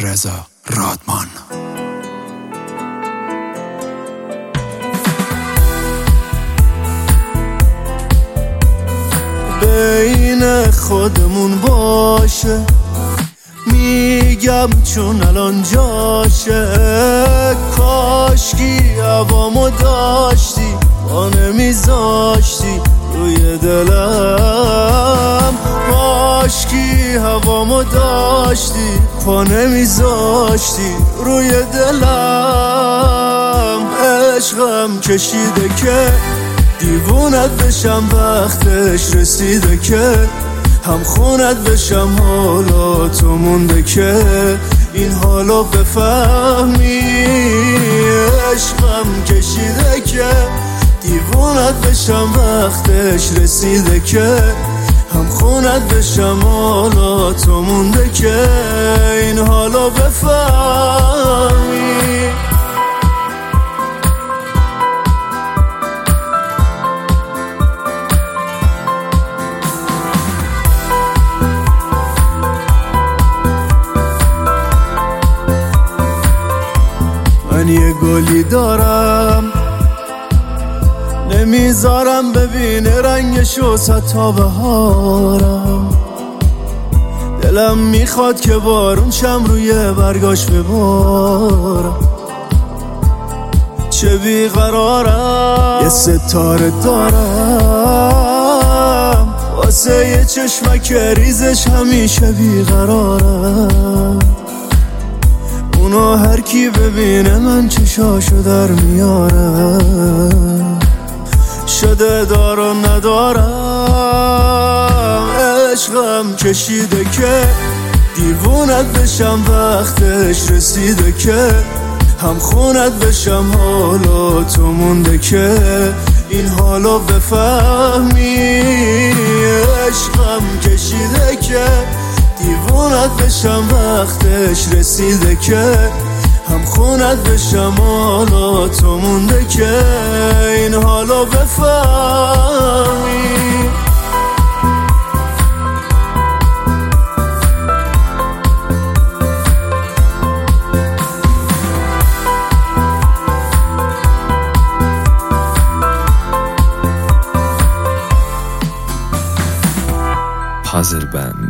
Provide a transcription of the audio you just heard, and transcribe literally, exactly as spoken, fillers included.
رضا رادمان. بین خودمون باشه، میگم چون الان جاشه. کاشکی هوامو داشتی با نمیذاشتی روی دلم. کاشکی هوامو داشتی پا نمیذاشتی روی دلم. عشقم کشیده که دیوونت بشم، وقتش رسیده که هم خونت بشم. حالا تو مونده که این حالو بفهمی. عشقم کشیده که دیوونت بشم، وقتش رسیده که هم خونت بشم. حالا تو مونده که این حالو بفهمی. من یه گلی دارم نمیذارم ببینه رنگشو تا بهارم. دلم میخواد که بارون شم روی برگاش ببارم. چه بیقرارم، یه ستاره دارم واسه یه چشمک ریزش همیشه بیقرارم. اونو هر کی ببینه من چشاشو در میارم. شده دار و ندارم. عشقم کشیده که دیوونت بشم، وقتش رسیده که هم خونت بشم. حالا تو مونده که این حالو بفهمی. عشقم کشیده که دیوونت بشم، وقتش رسیده که هم خونت بشم. حالا تو مونده که این حالو بفهمی. پازل بند.